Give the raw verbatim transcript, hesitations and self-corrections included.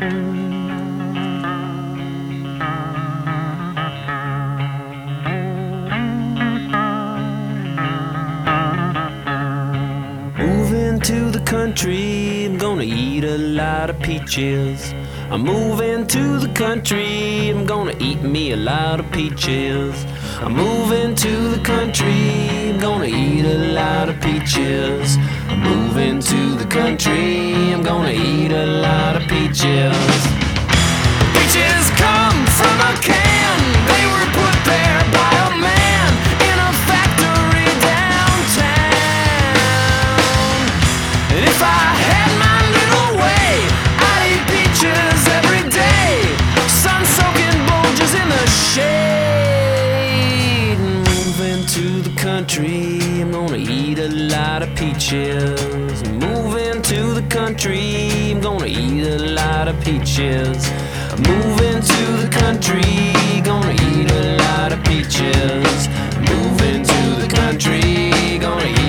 Moving to the country, I'm gonna eat a lot of peaches. I'm moving to the country, I'm gonna eat me a lot of peaches. I'm moving to the country, I'm gonna eat a lot of peaches. I'm moving to the country, I'm gonna eat a lot of peaches. Peaches come from a can, they were put there by a man in a factory downtown. And if I had my little way, I'd eat peaches every day, sun-soaking bulges in the shade. Moving to the country, I'm gonna eat a lot of peaches. Moving to the country, I'm gonna eat a lot of peaches. Moving to the country, gonna eat a lot of peaches. Moving to the country, gonna eat